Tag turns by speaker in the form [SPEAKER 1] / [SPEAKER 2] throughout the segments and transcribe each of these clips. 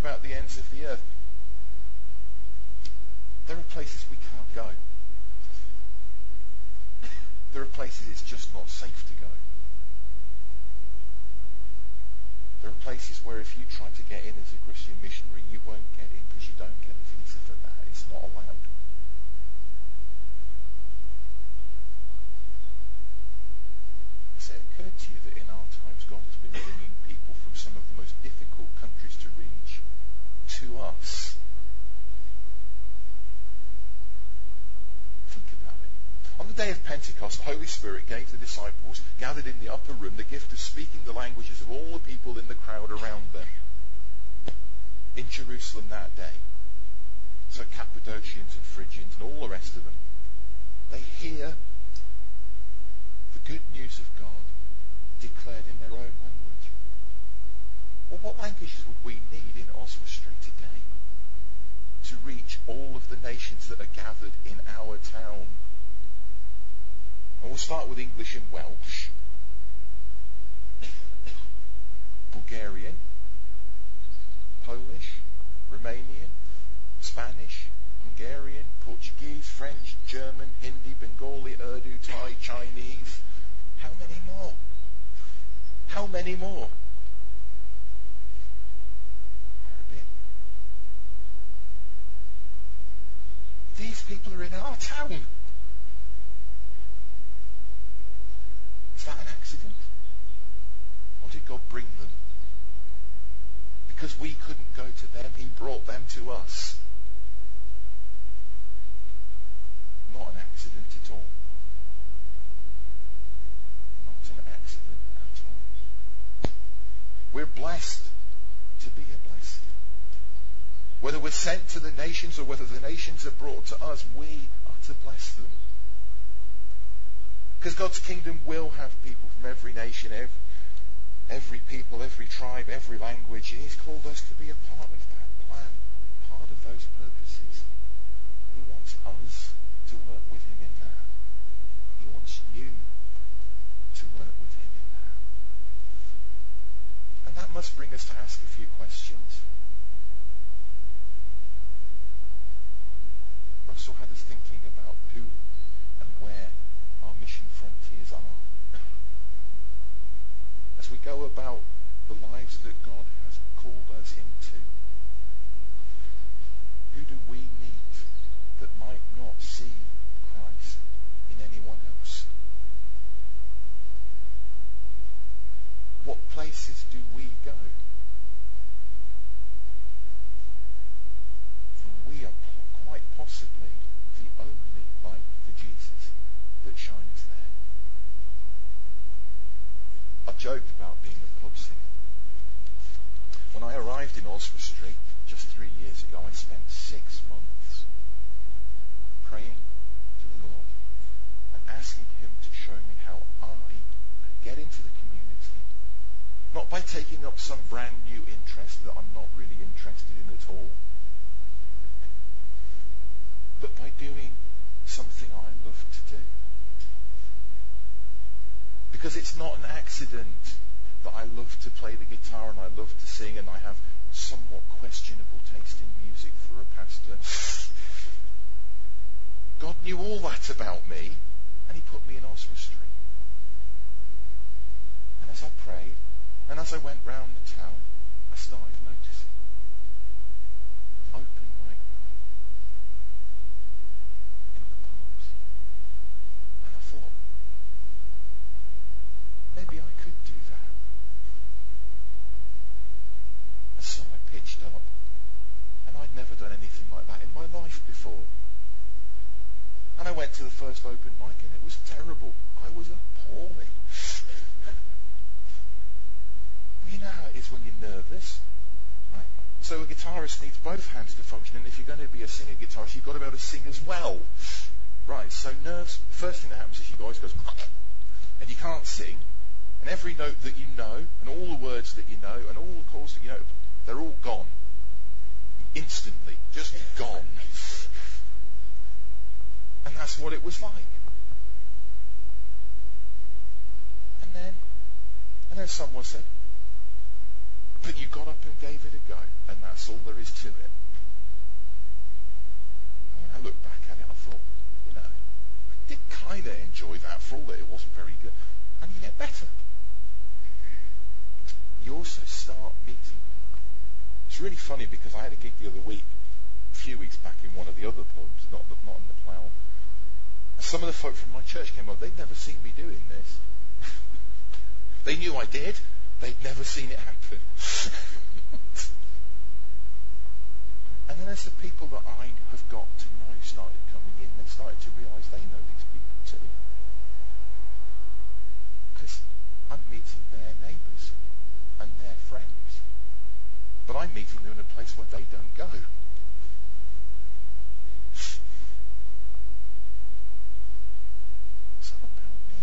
[SPEAKER 1] about the ends of the earth. There are places we can't go. There are places it's just not safe to go. There are places where if you try to get in as a Christian missionary, you won't get in because you don't get a visa for that. It's not allowed. Has it occurred to you that in our times God has been bringing people from some of the most difficult countries to reach to us? Think about it. On the day of Pentecost, the Holy Spirit gave the disciples gathered in the upper room the gift of speaking the languages of all the people in the crowd around them. In Jerusalem that day. So Cappadocians and Phrygians and all the rest of them, they hear the good news of God declared in their own language. Well, what languages would we need in Oswestry today to reach all of the nations that are gathered in our town? And we'll start with English and Welsh, Bulgarian, Polish, Romanian, Spanish, Hungarian, Portuguese, French, German, Hindi, Bengali, Urdu, Thai, Chinese. How many more? How many more? Arabic. These people are in our town. Is that an accident? Or did God bring them? Because we couldn't go to them, He brought them to us. Not an accident at all. Not an accident at all. We're blessed to be a blessing. Whether we're sent to the nations or whether the nations are brought to us, we are to bless them. Because God's kingdom will have people from every nation, every people, every tribe, every language. And He's called us to be a part of that plan, part of those purposes. He wants us to work with Him in that. He wants you to work with Him in that. And that must bring us to ask a few questions. Russell had us thinking about who and where our mission frontiers are. As we go about the lives that God has called us into, who do we meet that might not see Christ in anyone else? What places do we go? For we are quite possibly the only light for Jesus that shines there. I've joked about being a pub singer. When I arrived in Oswestry just 3 years ago, I spent 6 months praying to the Lord and asking Him to show me how I could get into the community, not by taking up some brand new interest that I'm not really interested in at all, but by doing something I love to do. Because it's not an accident that I love to play the guitar and I love to sing and I have somewhat questionable taste in music for a pastor. God knew all that about me and He put me in Oswestry. And as I prayed and as I went round the town, I started noticing open mic night in the pubs. And I thought, maybe I could do that. And so I pitched up. And I'd never done anything like that in my life before. And I went to the first open mic and it was terrible. I was appalling. You know how it is when you're nervous. Right? So a guitarist needs both hands to function, and if you're going to be a singer guitarist, you've got to be able to sing as well. Right, so nerves, the first thing that happens is your voice goes, and you can't sing. And every note that you know, and all the words that you know, and all the chords that you know, they're all gone. Instantly. Just gone. And that's what it was like. And then someone said, But you got up and gave it a go, and that's all there is to it. And when I look back at it, I thought, I did kind of enjoy that for all that it wasn't very good. And you get better. You also start meeting. It's really funny because I had a gig the other week, a few weeks back in one of the other pubs, not in the Plough. And some of the folk from my church came up. They'd never seen me doing this. They knew I did. They'd never seen it happen. And then as the people that I have got to know started coming in, they started to realise they know these people too. Because I'm meeting their neighbours and their friends. But I'm meeting them in a place where they don't go. It's not about me.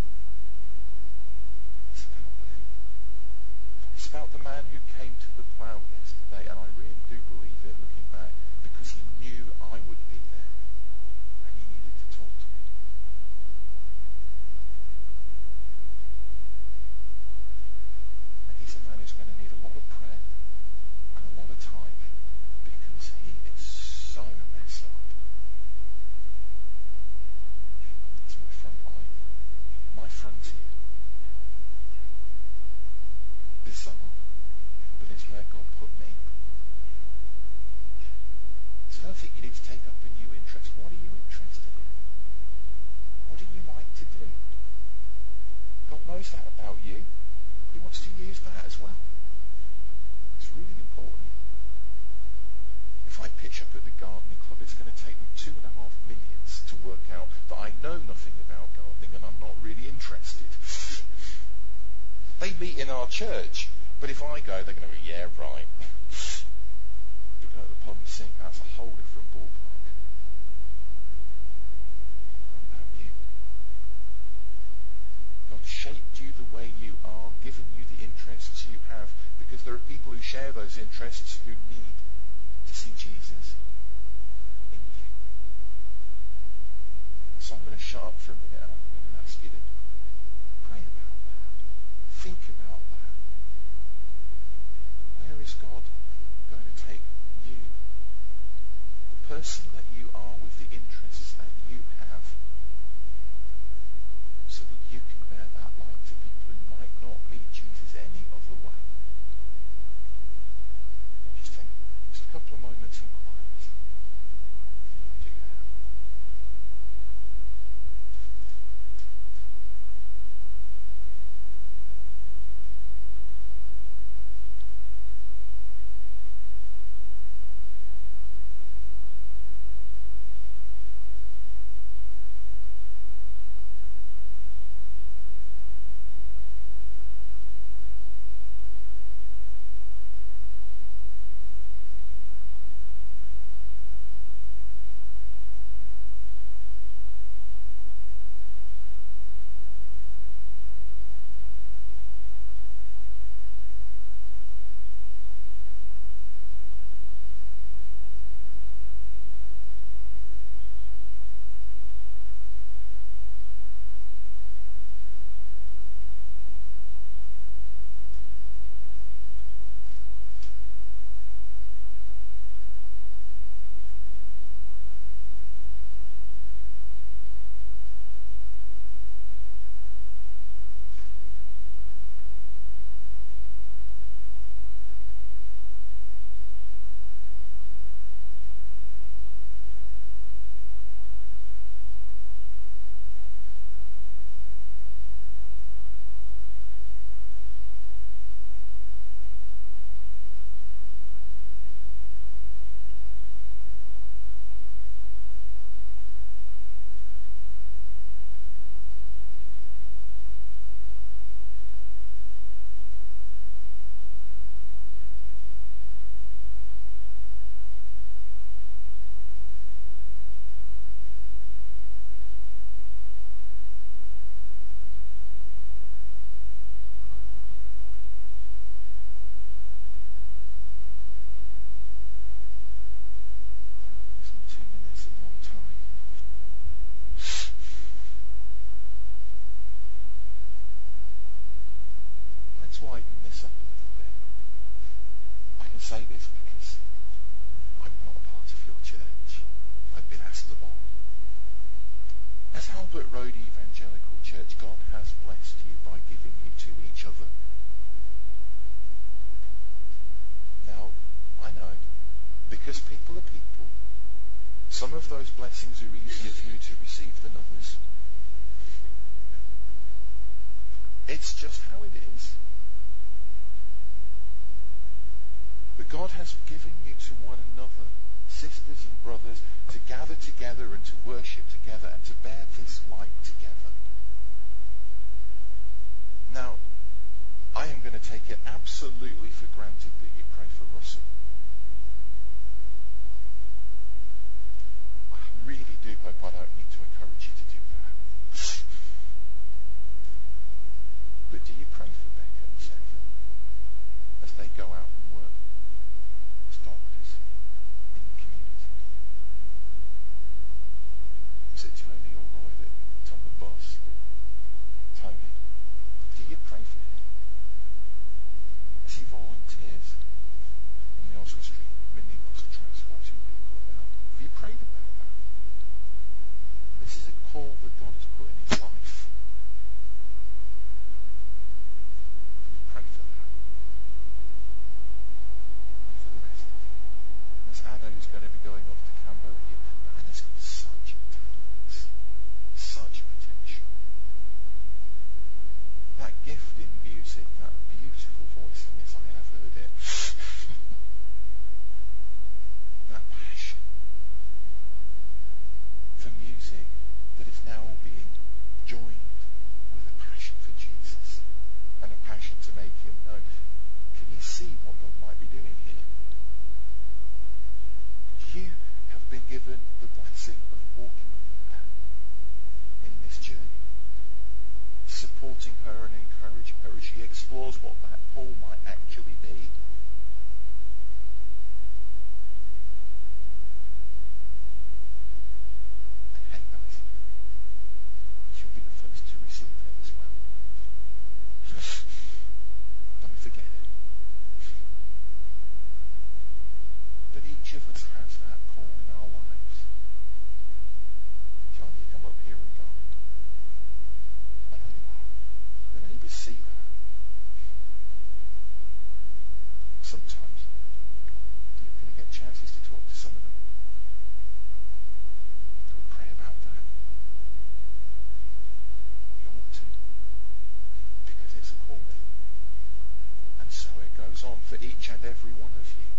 [SPEAKER 1] It's about them. It's about the man who came to the Plough yesterday, and I really do believe it looking back, because he knew I would be there, and he needed to talk to me. And he's a man who's going to need a lot of prayer and a lot of time, because he is so messed up. It's my front line, my frontier. Bizarre, but it's where God put me. So I don't think you need to take up a new interest. What are you interested in? What do you like to do? God knows that about you. He wants to use that as well. It's really important. If I pitch up at the gardening club, it's going to take me 2.5 minutes to work out that I know nothing about gardening and I'm not really interested. They meet in our church, but if I go, they're going to go, yeah, right. To go to the pub and sing, that's a whole different ballpark. What about you? God shaped you the way you are, given you the interests you have, because there are people who share those interests who need to see Jesus in you. So I'm going to shut up for a minute and I'm going to ask you to pray about that. Think about that. Where is God going to take you? The person that you are with the interests that you have, so that you can bear that light to people who might not meet Jesus any other way. And just think, just a couple of moments in quiet. Do that. of those blessings are easier for you to receive than others. It's just how it is. But God has given you to one another, sisters and brothers, to gather together and to worship together and to bear this light together. Now, I am going to take it absolutely for granted that you pray for Russell. I really do hope I don't need to encourage you to do that. But do you pray for Becca and Stephen as they go out and work as doctors in the community? Is it Tony or Roy that's on the bus? Tony, do you pray for him as he volunteers in the Oswald Street minibus transporting people about? Have you prayed about that? This is a call that God has put in his life. Pray for that. And for the rest of you. There's Anna who's going to be going off to Cambodia. Anna's got such talents, such potential. That gift in music, that beautiful voice, and yes, I have heard it. That passion for music that is now being joined with a passion for Jesus and a passion to make him known. Can you see what God might be doing here? You have been given the blessing of walking with her in this journey, supporting her and encouraging her as she explores what that call might actually be. And hey guys, you'll be the first to receive it as well. Don't forget it. But each of us has that call in our lives. John, you come up here and go. I know you are. The neighbours see that. Sometimes you're going to get chances to talk to some of them. Do we pray about that? You ought to. Because it's a calling. And so it goes on for each and every one of you.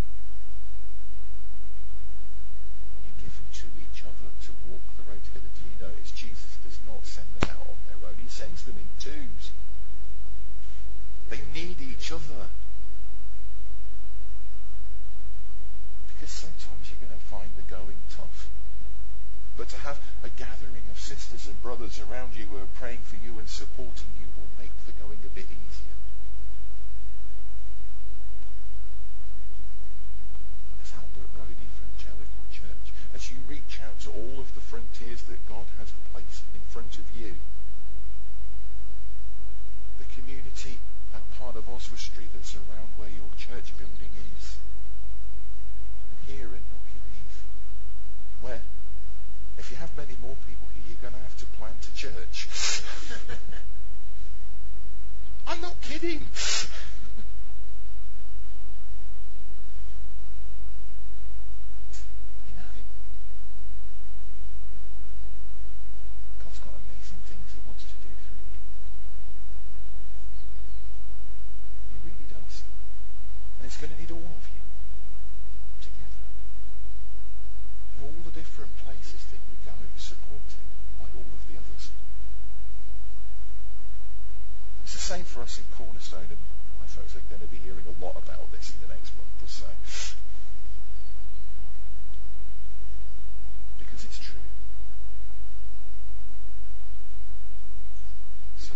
[SPEAKER 1] You give them to each other to walk the road together. Do you notice Jesus does not send them out on their own? He sends them in twos. They need each other. Because sometimes you're going to find the going tough. But to have a gathering of sisters and brothers around you who are praying for you and supporting you will make the going a bit easier. As Albert Rody for Evangelical Church, as you reach out to all of the frontiers that God has placed in front of you, the community, that part of Oswald Street that's around where your church building is, here in Knocking Heath, where if you have many more people here, you're going to have to plant a church. I'm not kidding. You know, God's got amazing things he wants to do through you. He really does. And it's going to need all of you together. In all the different places that you go, supported by all of the others. It's the same for us in Cornerstone, and my folks are going to be hearing a lot about this in the next month or so. Because it's true. So,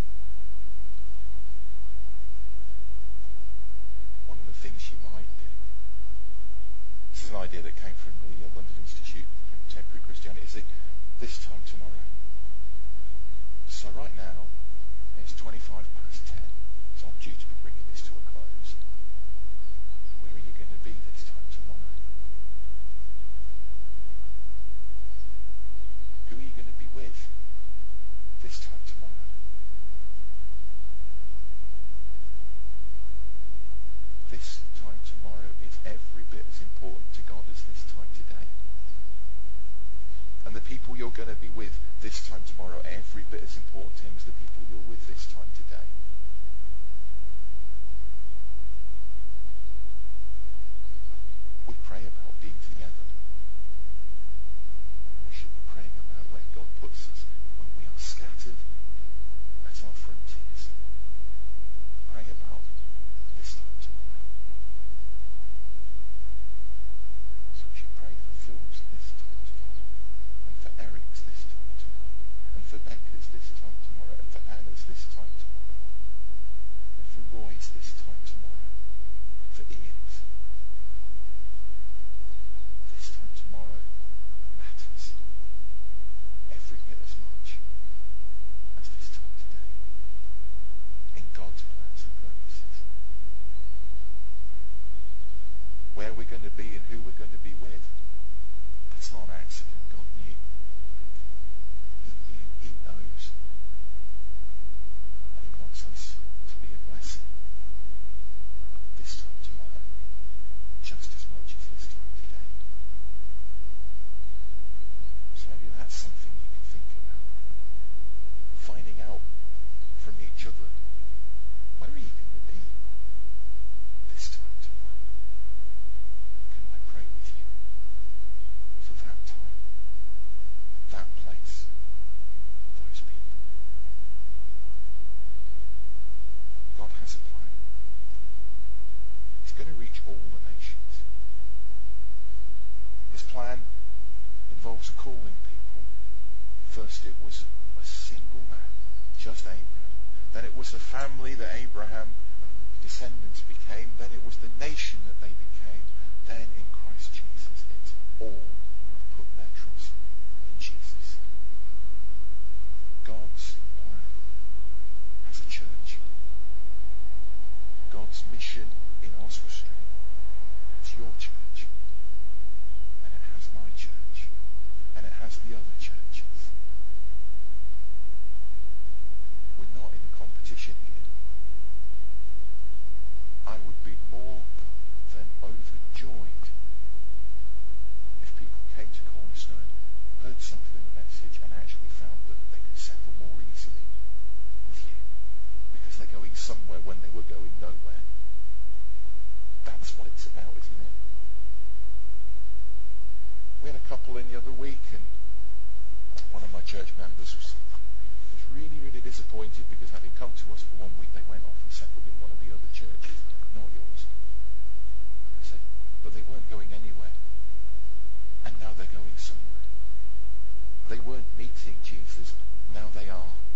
[SPEAKER 1] one of the things you might do, this is an idea that came from the London Institute for Contemporary Christianity, is this time tomorrow. So right now, it's 10:25, so I'm due to be bringing this to a close. Where are you going to be this time tomorrow? Who are you going to be with this time tomorrow? This time tomorrow is every bit as important to God as this time today. this time tomorrow every bit as important to him as the people you're with this time today. We pray about being together. We should be praying about where God puts us when we are scattered at our frontiers. Pray about this time tomorrow. So we should pray for Phil's this time tomorrow, and for Eric's this time tomorrow, and for Becca's this time tomorrow, and for Anna's this time tomorrow, and for Roy's this time tomorrow, and for Ian's. This time tomorrow matters every bit as much as this time today in God's plans and purposes. Where we're going to be and who we're going to be with, that's not an accident. God knew. He knows. And he wants us to be a blessing this time tomorrow just as much as this time today. So maybe that's something you can think about. Finding out from each other, where are you going to be this time tomorrow? Can I pray with you for that time, that place, those people? God has a plan. He's going to reach all the nations. His plan involves calling people. First it was a single man, just Abraham. Then it was the family that Abraham's descendants became. Then it was the nation that they became. Then in Christ Jesus, it's all who have put their trust in Jesus. God's plan has a church. God's mission in Oswald Street has your church. And it has my church. And it has the other churches. We're not in a competition here. I would be more than overjoyed if people came to Cornerstone, heard something in the message, and actually found that they could settle more easily with you. Because they're going somewhere when they were going nowhere. That's what it's about, isn't it? We had a couple in the other week, and one of my church members was really, really disappointed because having come to us for 1 week, they went off and settled in one of the other churches, not yours. I said, but they weren't going anywhere, and now they're going somewhere. They weren't meeting Jesus, now they are.